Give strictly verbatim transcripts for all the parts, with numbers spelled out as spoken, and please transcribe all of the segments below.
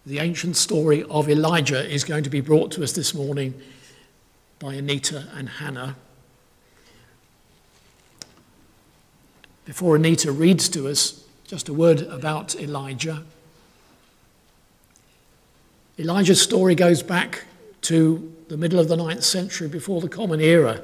The ancient story of Elijah is going to be brought to us this morning by Anita and Hannah. Before Anita reads to us, just a word about Elijah. Elijah's story goes back to the middle of the ninth century, before the Common Era.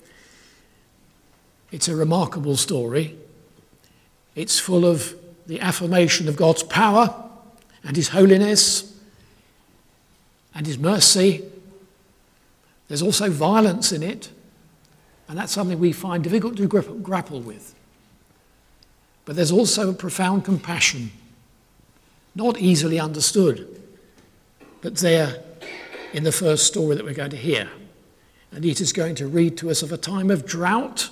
It's a remarkable story. It's full of the affirmation of God's power and his holiness and his mercy. There's also violence in it, and that's something we find difficult to grapple with. But there's also a profound compassion, not easily understood, but there in the first story that we're going to hear. Anita's going to read to us of a time of drought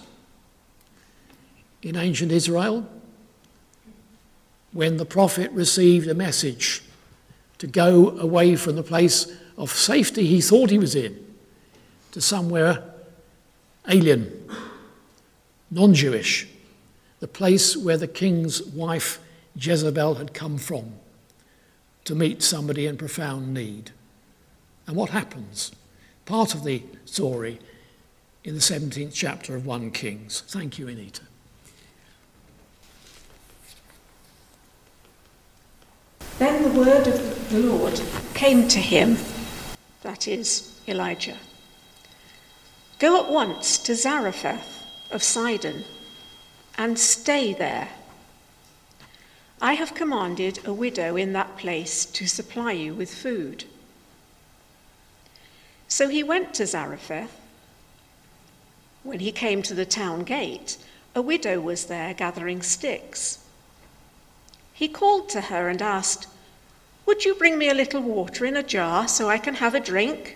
in ancient Israel, when the prophet received a message to go away from the place of safety he thought he was in to somewhere alien, non-Jewish, the place where the king's wife Jezebel had come from to meet somebody in profound need. And what happens? Part of the story in the seventeenth chapter of First Kings. Thank you, Anita. Then the word of the Lord came to him, that is, Elijah. Go at once to Zarephath of Sidon and stay there. I have commanded a widow in that place to supply you with food. So he went to Zarephath. When he came to the town gate, a widow was there gathering sticks. He called to her and asked, "Would you bring me a little water in a jar so I can have a drink?"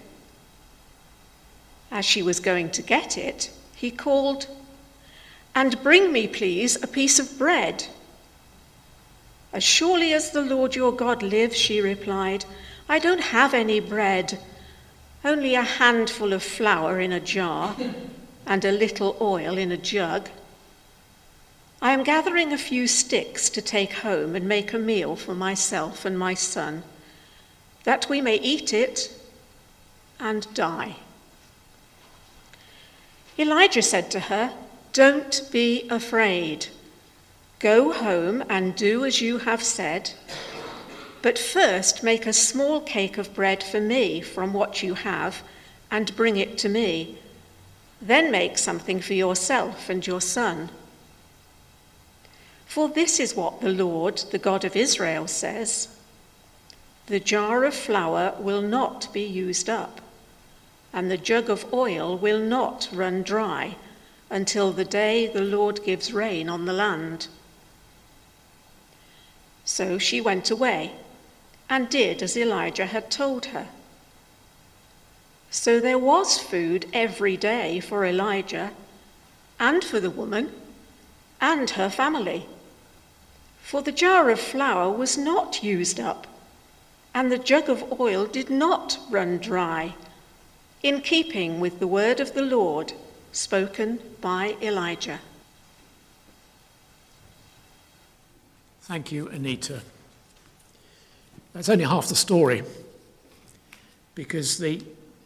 As she was going to get it, he called, "And bring me, please, a piece of bread." "As surely as the Lord your God lives," she replied, "I don't have any bread, only a handful of flour in a jar and a little oil in a jug. I am gathering a few sticks to take home and make a meal for myself and my son, that we may eat it and die." Elijah said to her, "Don't be afraid. Go home and do as you have said, but first make a small cake of bread for me from what you have and bring it to me. Then make something for yourself and your son. For this is what the Lord, the God of Israel, says: the jar of flour will not be used up, and the jug of oil will not run dry until the day the Lord gives rain on the land." So she went away and did as Elijah had told her. So there was food every day for Elijah and for the woman and her family. For the jar of flour was not used up, and the jug of oil did not run dry, in keeping with the word of the Lord spoken by Elijah. Thank you, Anita. That's only half the story, because the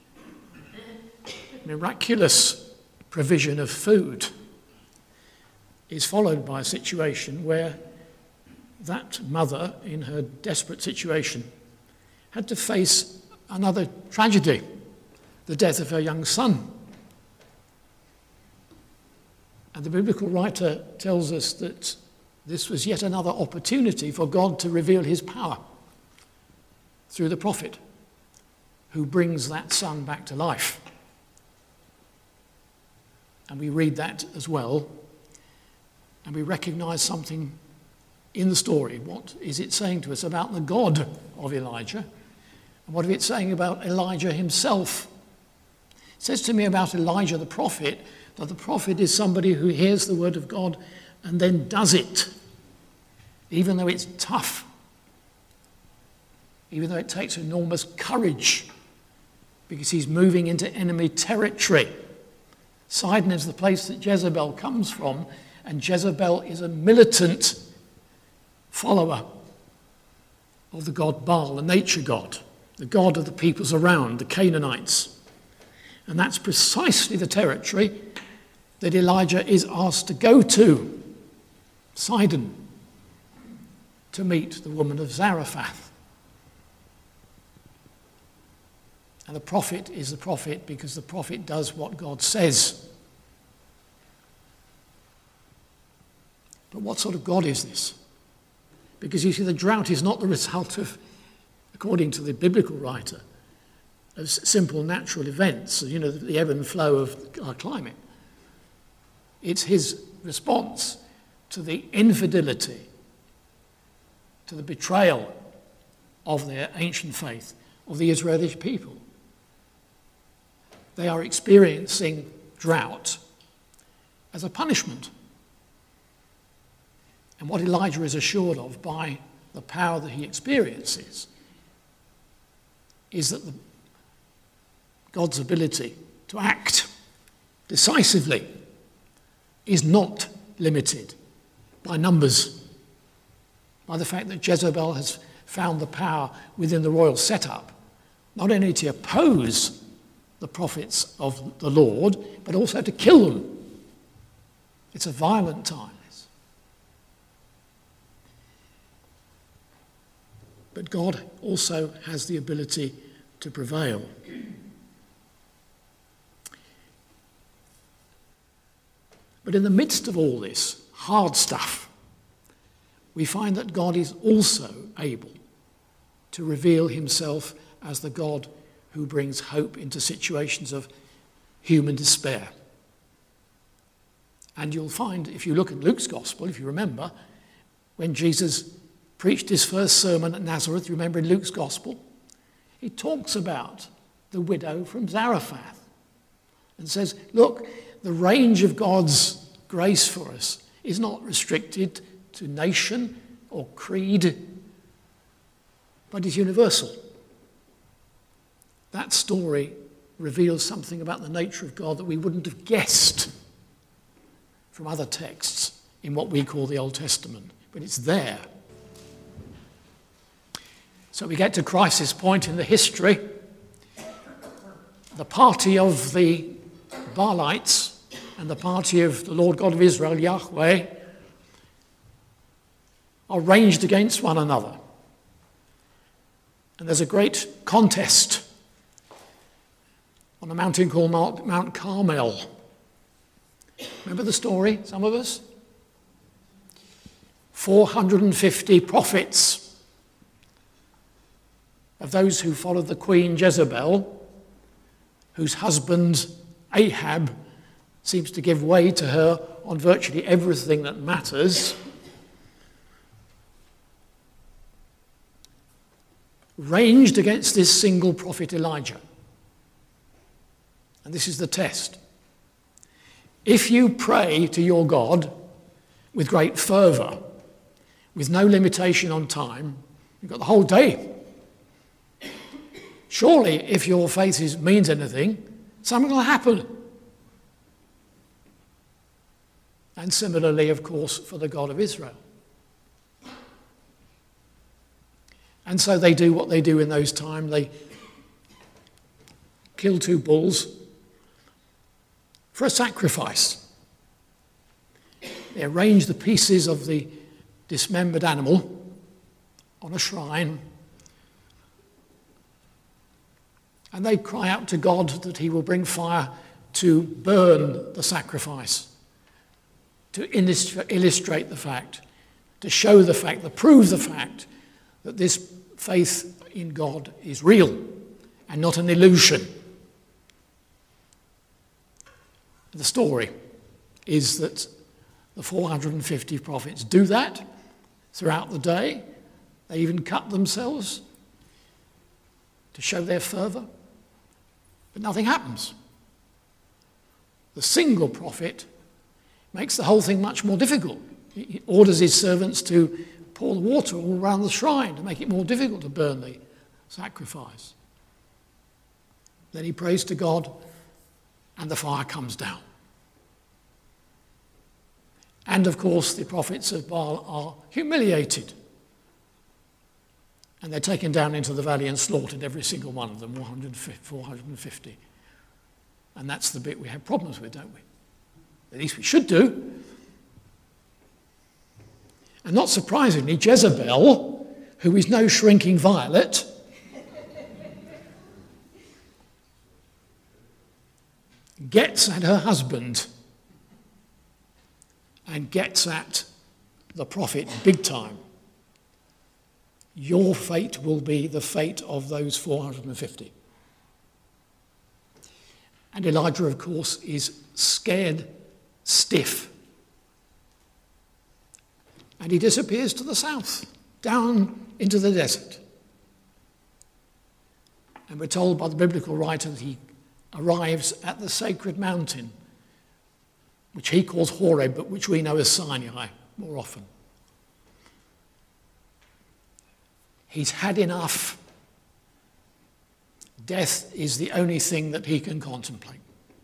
miraculous provision of food is followed by a situation where that mother, in her desperate situation, had to face another tragedy, the death of her young son. And the biblical writer tells us that this was yet another opportunity for God to reveal his power through the prophet who brings that son back to life. And we read that as well, and we recognize something in the story. What is it saying to us about the God of Elijah? And what is it saying about Elijah himself? It says to me about Elijah the prophet that the prophet is somebody who hears the word of God and then does it, even though it's tough, even though it takes enormous courage, because he's moving into enemy territory. Sidon is the place that Jezebel comes from, and Jezebel is a militant follower of the god Baal, the nature god, the god of the peoples around, the Canaanites. And that's precisely the territory that Elijah is asked to go to, Sidon, to meet the woman of Zarephath. And the prophet is the prophet because the prophet does what God says. But what sort of God is this? Because you see, the drought is not the result of, according to the biblical writer, of simple natural events, you know, the ebb and flow of our climate. It's his response to the infidelity, to the betrayal of their ancient faith, of the Israeli people. They are experiencing drought as a punishment. And what Elijah is assured of by the power that he experiences is that the, God's ability to act decisively is not limited by numbers, by the fact that Jezebel has found the power within the royal setup, not only to oppose the prophets of the Lord, but also to kill them. It's a violent time. But God also has the ability to prevail. But in the midst of all this hard stuff, we find that God is also able to reveal himself as the God who brings hope into situations of human despair. And you'll find, if you look at Luke's Gospel, if you remember, when Jesus preached his first sermon at Nazareth, remember in Luke's Gospel, he talks about the widow from Zarephath and says, look, the range of God's grace for us is not restricted to nation or creed, but is universal. That story reveals something about the nature of God that we wouldn't have guessed from other texts in what we call the Old Testament, but it's there. So we get to crisis point in the history. The party of the Baalites and the party of the Lord God of Israel, Yahweh, are ranged against one another. And there's a great contest on a mountain called Mount Carmel. Remember the story, some of us? four hundred fifty prophets of those who followed the queen Jezebel, whose husband Ahab seems to give way to her on virtually everything that matters, ranged against this single prophet Elijah. And this is the test. If you pray to your God with great fervour, with no limitation on time, you've got the whole day. Surely, if your faith is, means anything, something will happen. And similarly, of course, for the God of Israel. And so they do what they do in those times. They kill two bulls for a sacrifice. They arrange the pieces of the dismembered animal on a shrine, and they cry out to God that he will bring fire to burn the sacrifice, to illustrate the fact, to show the fact, to prove the fact that this faith in God is real and not an illusion. The story is that the four hundred fifty prophets do that throughout the day. They even cut themselves to show their fervour. But nothing happens. The single prophet makes the whole thing much more difficult. He orders his servants to pour the water all around the shrine to make it more difficult to burn the sacrifice. Then he prays to God, and the fire comes down. And of course, the prophets of Baal are humiliated. And they're taken down into the valley and slaughtered, every single one of them, four hundred fifty. And that's the bit we have problems with, don't we? At least we should do. And not surprisingly, Jezebel, who is no shrinking violet, gets at her husband and gets at the prophet big time. Your fate will be the fate of those four hundred fifty. And Elijah, of course, is scared stiff. And he disappears to the south, down into the desert. And we're told by the biblical writer that he arrives at the sacred mountain, which he calls Horeb, but which we know as Sinai more often. He's had enough. Death is the only thing that he can contemplate.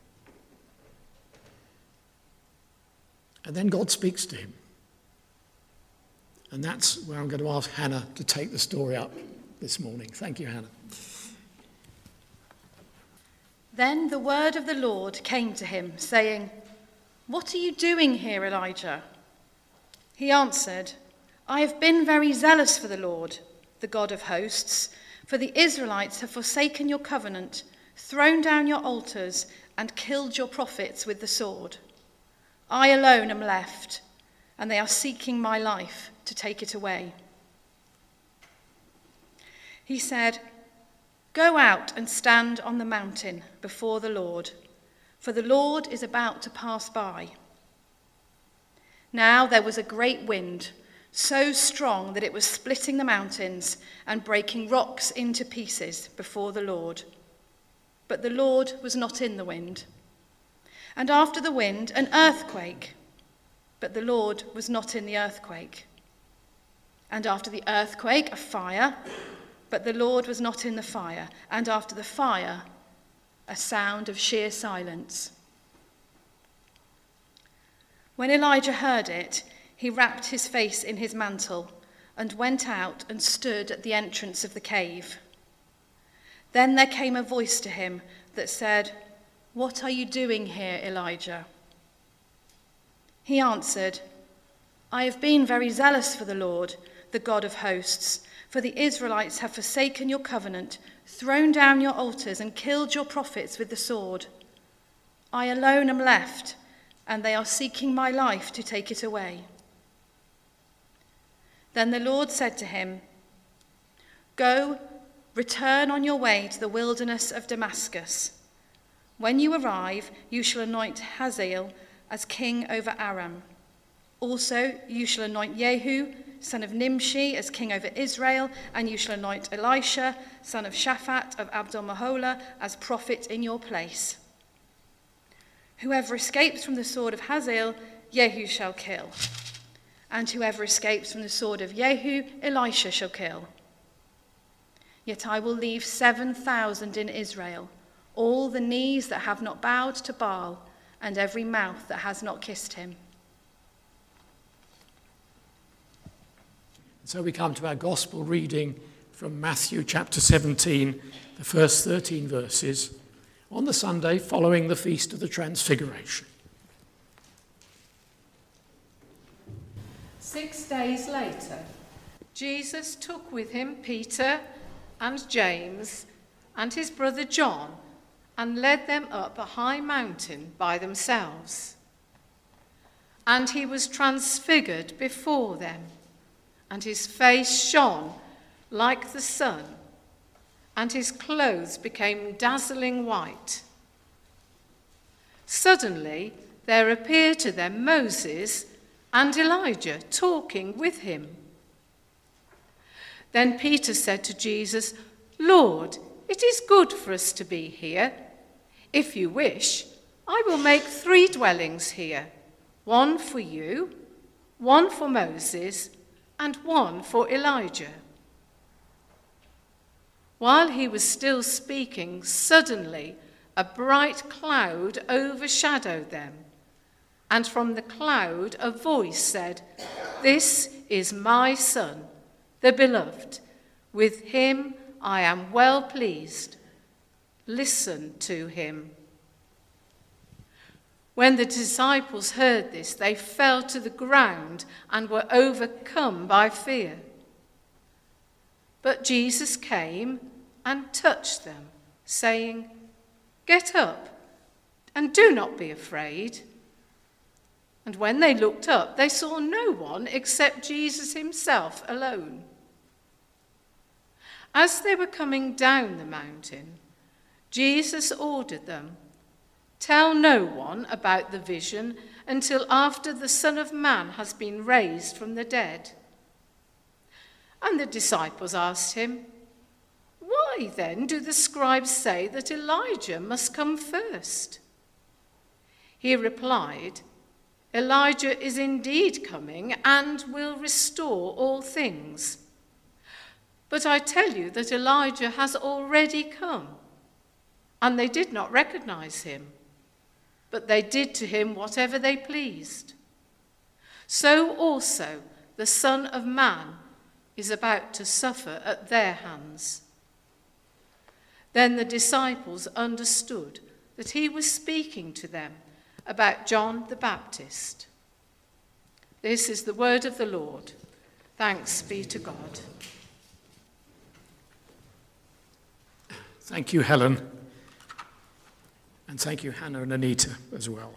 And then God speaks to him. And that's where I'm going to ask Hannah to take the story up this morning. Thank you, Hannah. Then the word of the Lord came to him, saying, "What are you doing here, Elijah?" He answered, "I have been very zealous for the Lord, the God of hosts, for the Israelites have forsaken your covenant, thrown down your altars, and killed your prophets with the sword. I alone am left, and they are seeking my life to take it away." He said, "Go out and stand on the mountain before the Lord, for the Lord is about to pass by." Now there was a great wind, so strong that it was splitting the mountains and breaking rocks into pieces before the Lord. But the Lord was not in the wind. And after the wind, an earthquake. But the Lord was not in the earthquake. And after the earthquake, a fire. But the Lord was not in the fire. And after the fire, a sound of sheer silence. When Elijah heard it, he wrapped his face in his mantle and went out and stood at the entrance of the cave. Then there came a voice to him that said, "What are you doing here, Elijah?" He answered, "I have been very zealous for the Lord, the God of hosts, for the Israelites have forsaken your covenant, thrown down your altars, and killed your prophets with the sword. I alone am left, and they are seeking my life to take it away." Then the Lord said to him, "Go, return on your way to the wilderness of Damascus. When you arrive, you shall anoint Hazael as king over Aram. Also, you shall anoint Jehu, son of Nimshi, as king over Israel, and you shall anoint Elisha, son of Shaphat of Abdul-Maholah, as prophet in your place. Whoever escapes from the sword of Hazael, Jehu shall kill. And whoever escapes from the sword of Jehu, Elisha shall kill. Yet I will leave seven thousand in Israel, all the knees that have not bowed to Baal, and every mouth that has not kissed him." So we come to our gospel reading from Matthew chapter seventeen, the first thirteen verses, on the Sunday following the Feast of the Transfiguration. Six days later, Jesus took with him Peter and James and his brother John and led them up a high mountain by themselves. And he was transfigured before them, and his face shone like the sun, and his clothes became dazzling white. Suddenly there appeared to them Moses and Elijah talking with him. Then Peter said to Jesus, "Lord, it is good for us to be here. If you wish, I will make three dwellings here, one for you, one for Moses, and one for Elijah." While he was still speaking, suddenly a bright cloud overshadowed them. And from the cloud a voice said, "This is my son, the beloved. With him I am well pleased. Listen to him." When the disciples heard this, they fell to the ground and were overcome by fear. But Jesus came and touched them, saying, "Get up and do not be afraid." And when they looked up, they saw no one except Jesus himself alone. As they were coming down the mountain, Jesus ordered them, "Tell no one about the vision until after the Son of Man has been raised from the dead." And the disciples asked him, "Why then do the scribes say that Elijah must come first?" He replied, "Elijah is indeed coming and will restore all things. But I tell you that Elijah has already come, and they did not recognize him, but they did to him whatever they pleased. So also the Son of Man is about to suffer at their hands." Then the disciples understood that he was speaking to them about John the Baptist. This is the word of the Lord. Thanks be to God. Thank you, Helen. And thank you, Hannah and Anita, as well.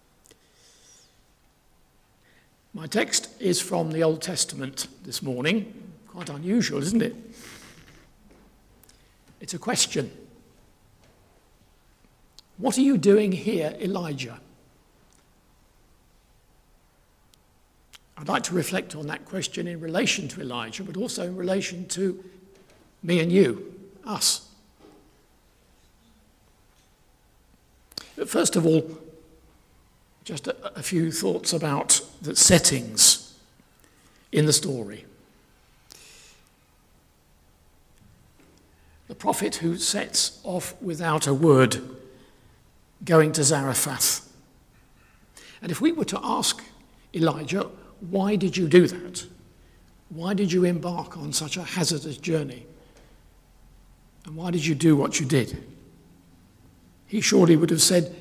My text is from the Old Testament this morning. Quite unusual, isn't it? It's a question. What are you doing here, Elijah? I'd like to reflect on that question in relation to Elijah, but also in relation to me and you, us. But first of all, just a, a few thoughts about the settings in the story. The prophet who sets off without a word, going to Zarephath. And if we were to ask Elijah, why did you do that? Why did you embark on such a hazardous journey? And why did you do what you did? He surely would have said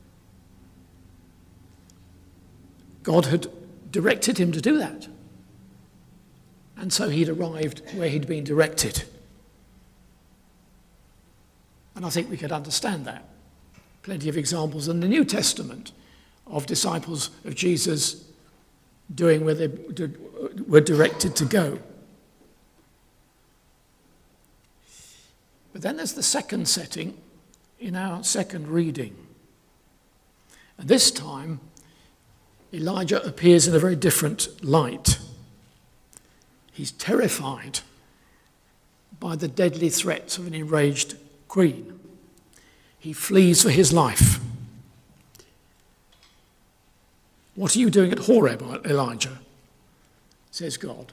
God had directed him to do that. And so he'd arrived where he'd been directed. And I think we could understand that. Plenty of examples in the New Testament of disciples of Jesus doing where they were directed to go. But then there's the second setting in our second reading. And this time, Elijah appears in a very different light. He's terrified by the deadly threats of an enraged queen. He flees for his life. "What are you doing at Horeb, Elijah?" says God.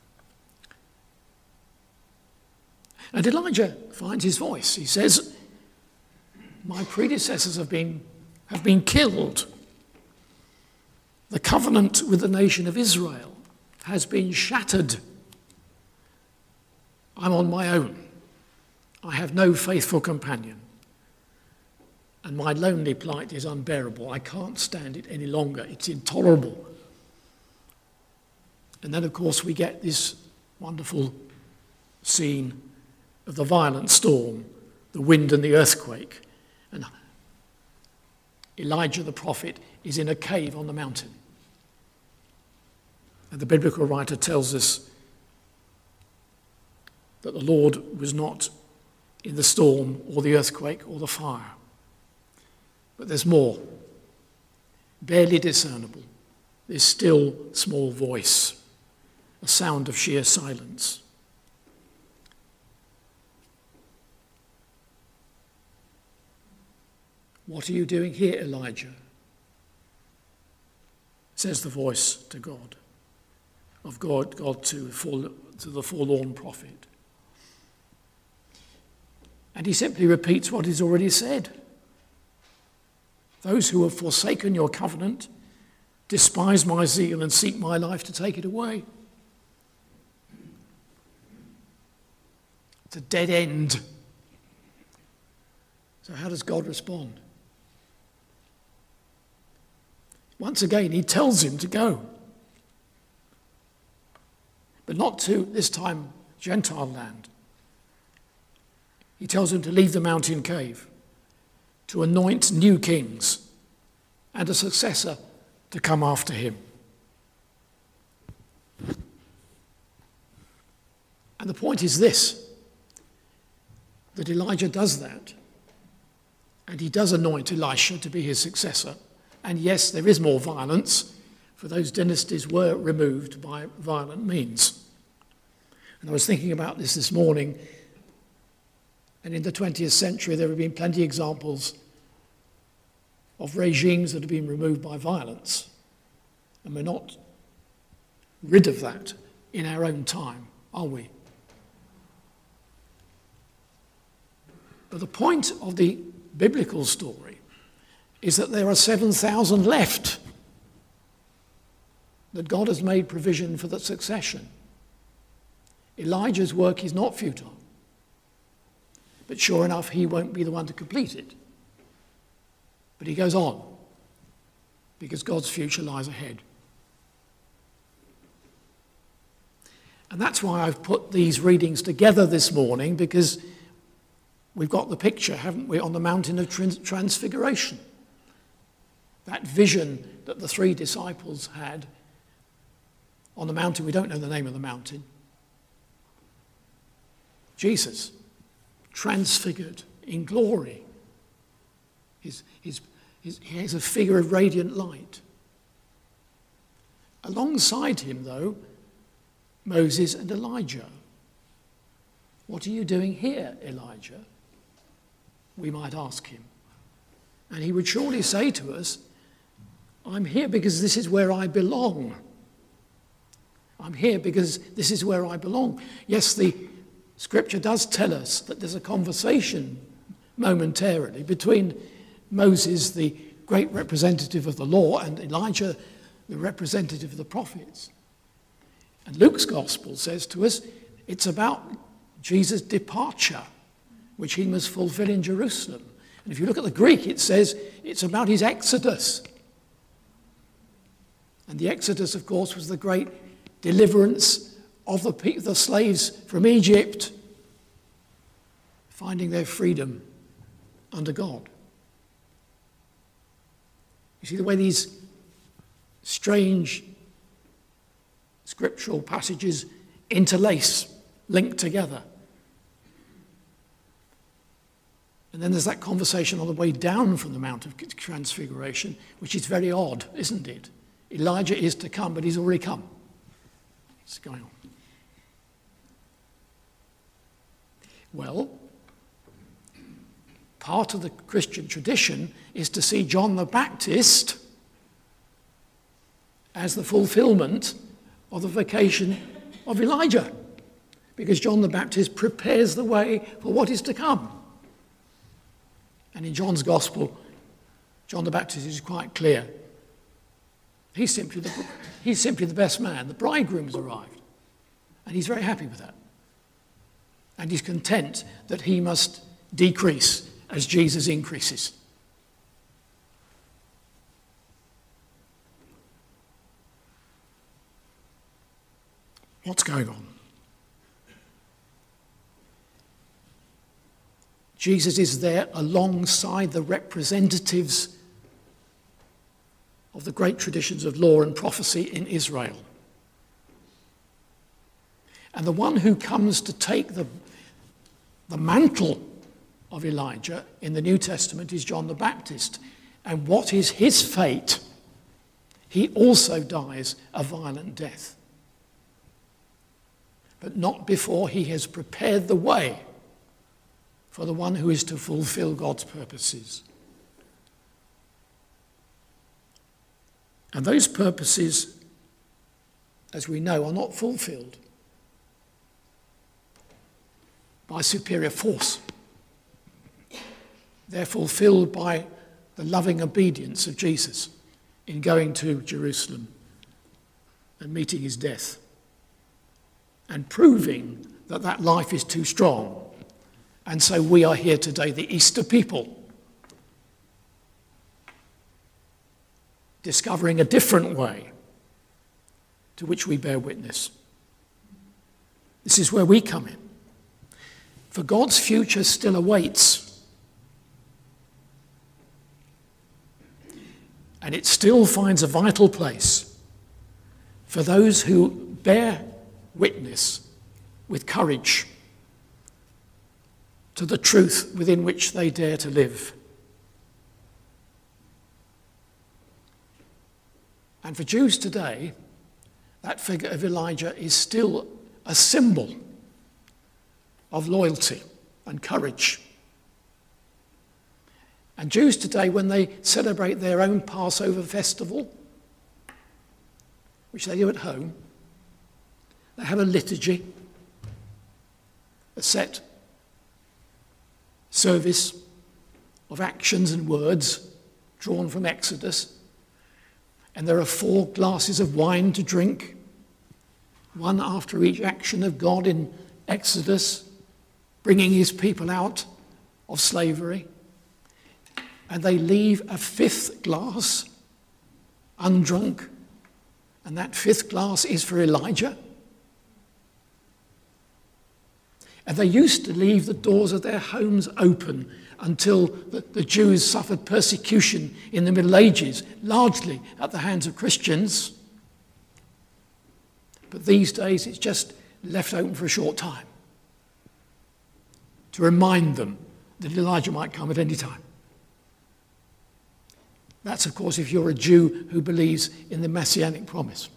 And Elijah finds his voice. He says, "My predecessors have been, have been killed. The covenant with the nation of Israel has been shattered. I'm on my own. I have no faithful companion. And my lonely plight is unbearable. I can't stand it any longer. It's intolerable." And then, of course, we get this wonderful scene of the violent storm, the wind and the earthquake. And Elijah the prophet is in a cave on the mountain. And the biblical writer tells us that the Lord was not in the storm or the earthquake or the fire. But there's more, barely discernible, this still small voice, a sound of sheer silence. "What are you doing here, Elijah?" says the voice to God, of God, God to, to the forlorn prophet. And he simply repeats what he's already said. "Those who have forsaken your covenant despise my zeal and seek my life to take it away." It's a dead end. So how does God respond? Once again, he tells him to go. But not to, this time, Gentile land. He tells him to leave the mountain cave, to anoint new kings, and a successor to come after him. And the point is this, that Elijah does that, and he does anoint Elisha to be his successor. And yes, there is more violence, for those dynasties were removed by violent means. And I was thinking about this this morning, and in the twentieth century there have been plenty of examples of regimes that have been removed by violence. And we're not rid of that in our own time, are we? But the point of the biblical story is that there are seven thousand left, that God has made provision for the succession. Elijah's work is not futile, but sure enough, he won't be the one to complete it. But he goes on, because God's future lies ahead. And that's why I've put these readings together this morning, because we've got the picture, haven't we, on the mountain of trans- transfiguration. That vision that the three disciples had on the mountain, we don't know the name of the mountain. Jesus, transfigured in glory. His, his, his, he has a figure of radiant light. Alongside him, though, Moses and Elijah. What are you doing here, Elijah? We might ask him. And he would surely say to us, I'm here because this is where I belong. I'm here because this is where I belong. Yes, the scripture does tell us that there's a conversation momentarily between Moses, the great representative of the law, and Elijah, the representative of the prophets. And Luke's gospel says to us it's about Jesus' departure, which he must fulfill in Jerusalem. And if you look at the Greek, it says it's about his exodus. And the exodus, of course, was the great deliverance of the, pe- the slaves from Egypt, finding their freedom under God. You see the way these strange scriptural passages interlace, link together. And then there's that conversation on the way down from the Mount of Transfiguration, which is very odd, isn't it? Elijah is to come, but he's already come. What's going on? Well, part of the Christian tradition is to see John the Baptist as the fulfillment of the vocation of Elijah, because John the Baptist prepares the way for what is to come. And in John's Gospel, John the Baptist is quite clear. He's simply the, he's simply the best man. The bridegroom has arrived, and he's very happy with that. And he's content that he must decrease as Jesus increases. What's going on? Jesus is there alongside the representatives of the great traditions of law and prophecy in Israel. And the one who comes to take the, the mantle of Elijah in the New Testament is John the Baptist. And what is his fate? He also dies a violent death. But not before he has prepared the way for the one who is to fulfill God's purposes. And those purposes, as we know, are not fulfilled by superior force. They're fulfilled by the loving obedience of Jesus in going to Jerusalem and meeting his death and proving that that life is too strong. And so we are here today, the Easter people, discovering a different way to which we bear witness. This is where we come in. For God's future still awaits. And it still finds a vital place for those who bear witness with courage to the truth within which they dare to live. And for Jews today, that figure of Elijah is still a symbol of loyalty and courage. And Jews today, when they celebrate their own Passover festival, which they do at home, they have a liturgy, a set service of actions and words drawn from Exodus. And there are four glasses of wine to drink, one after each action of God in Exodus, bringing his people out of slavery. And they leave a fifth glass undrunk, and that fifth glass is for Elijah. And they used to leave the doors of their homes open until the, the Jews suffered persecution in the Middle Ages, largely at the hands of Christians. But these days it's just left open for a short time to remind them that Elijah might come at any time. That's, of course, if you're a Jew who believes in the Messianic promise.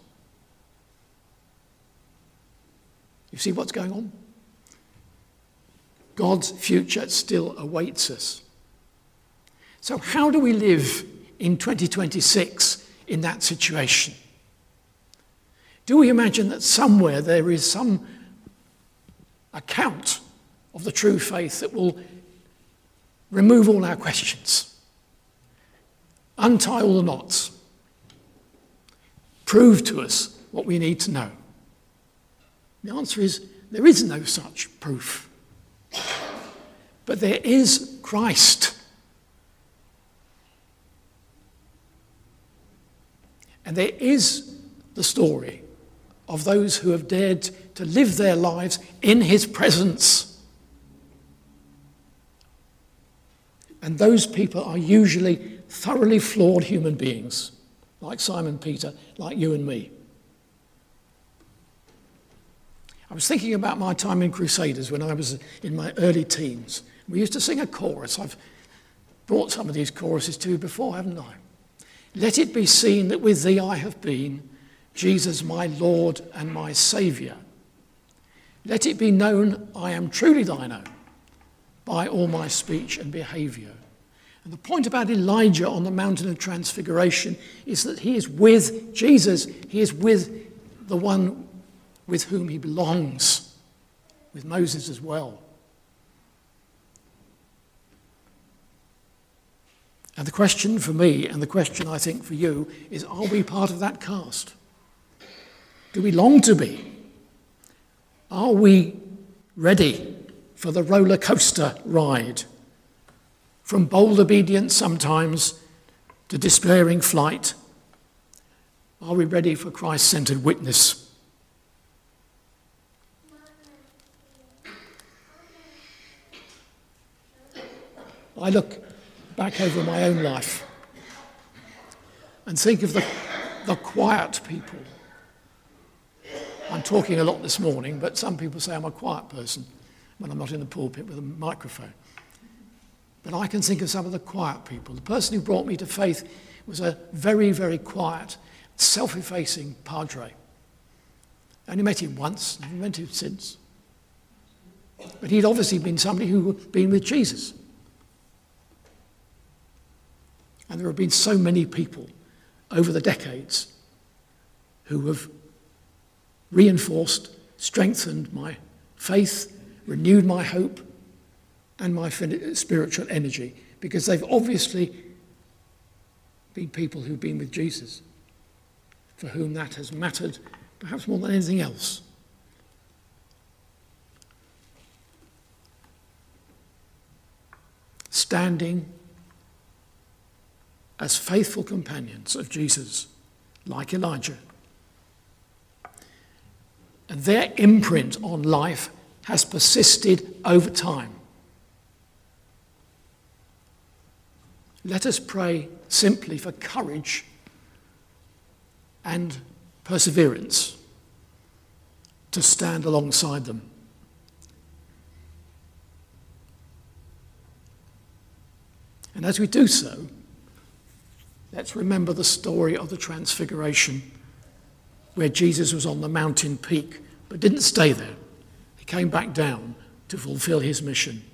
You see what's going on? God's future still awaits us. So how do we live in twenty twenty-six in that situation? Do we imagine that somewhere there is some account of the true faith that will remove all our questions, untie all the knots, prove to us what we need to know? The answer is there is no such proof. But there is Christ. And there is the story of those who have dared to live their lives in his presence. And those people are usually thoroughly flawed human beings, like Simon Peter, like you and me. I was thinking about my time in Crusaders when I was in my early teens. We used to sing a chorus. I've brought some of these choruses to you before, haven't I? Let it be seen that with thee I have been, Jesus my Lord and my Saviour. Let it be known I am truly thine own by all my speech and behaviour. And the point about Elijah on the mountain of transfiguration is that he is with Jesus. He is with the one with whom he belongs, with Moses as well. And the question for me, and the question I think for you, is are we part of that cast? Do we long to be? Are we ready for the roller coaster ride? From bold obedience sometimes to despairing flight. Are we ready for Christ-centered witness? I look back over my own life and think of the, the quiet people. I'm talking a lot this morning, but some people say I'm a quiet person when I'm not in the pulpit with a microphone. But I can think of some of the quiet people. The person who brought me to faith was a very, very quiet, self-effacing padre. I only met him once, and I've met him since. But he'd obviously been somebody who had been with Jesus. And there have been so many people over the decades who have reinforced, strengthened my faith, renewed my hope and my spiritual energy, because they've obviously been people who've been with Jesus, for whom that has mattered perhaps more than anything else. standing as faithful companions of Jesus, like Elijah. And their imprint on life has persisted over time. Let us pray simply for courage and perseverance to stand alongside them. And as we do so, let's remember the story of the Transfiguration, where Jesus was on the mountain peak, but didn't stay there. He came back down to fulfill his mission.